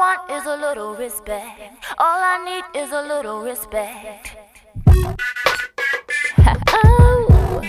want is a little respect. All I need is a little respect. Oh.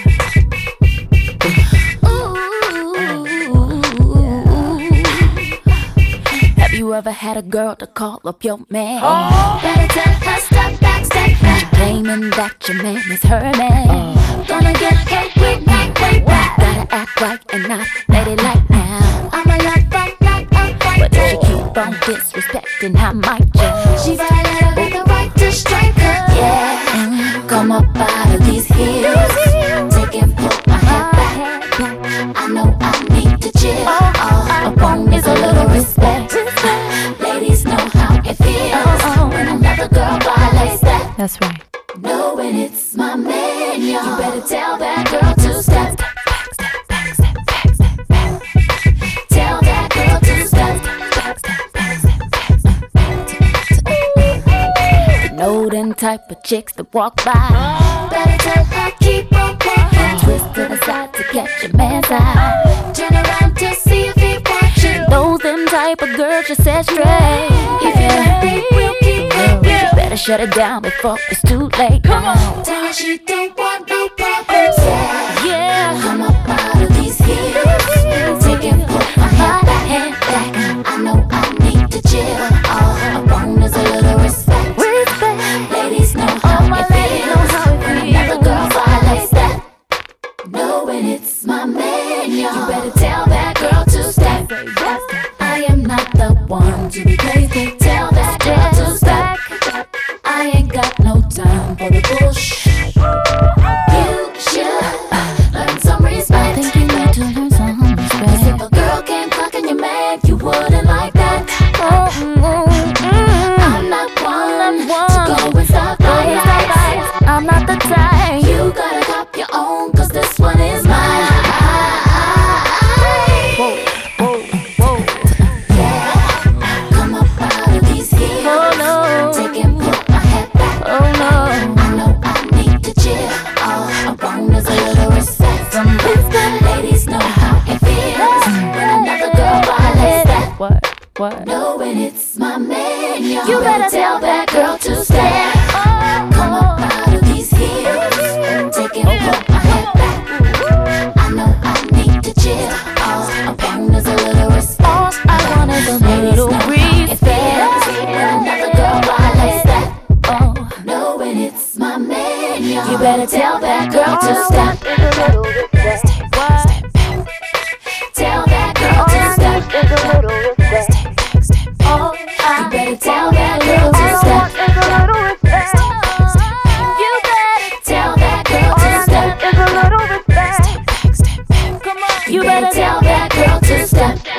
Have you ever had a girl to call up your man? Better tell her step back, step back. She claiming that your man is her man. Gonna get paid with me way back. Gotta act right and not ladylike now. I'm a lover, not a fighter. But if she keep on disrespecting, I might just. She violated with the right to strike her. Yeah, come up out of these heels. Take and put my head back. I know I need to chill. All I want is a little respect. Ladies know how it feels when another girl violates that. That's right. Knowing it's my man, yo. You better tell that girl to step back, step back, step back, step back. Tell that girl to step back, step back, step back, step back. You know them type of chicks that walk by. Better tell her keep on walking. Twist to the side to catch your man's eye. Turn around to see if he watching. Those them type of girls just set straight. If you don't think we'll keep it, you better shut it down before it's too late. Come on, tell her she don't want no problems. Yeah, come up out of these heels. Take and put my head back. I know I need to chill. All I want is a little respect. Ladies know how it feels when another girl violates that. Knowing it's my man, yo. You better tell that girl to step. I am not the one to be played. Tell that girl to step. I ain't got no time for the bullshit. You should learn some respect. I think you need to learn some respect. 'Cause if a girl came clocking your man, you wouldn't like that. I'm not one to go and stop lights. I'm not the type. You gotta cop your own, 'cause this one is mine. Whoa, whoa, whoa. Yeah, come up out of these heels. Oh no, take and put my head back. Oh no, I know I need to chill. All I want is a little respect. Some ladies know how it feels when another girl violates that. What? Knowing it's my man, yo. You better tell that girl to step. Come up out of these heels. Take and put my head back. I know I need to chill. All I want is a little respect. All I want is a little respect. When another girl violates that. Oh, knowing it's my man, yo. You better tell that girl to step. Tell that girl to step. Oh, you better tell that girl to step. You better tell that girl to step. You better tell that girl to step.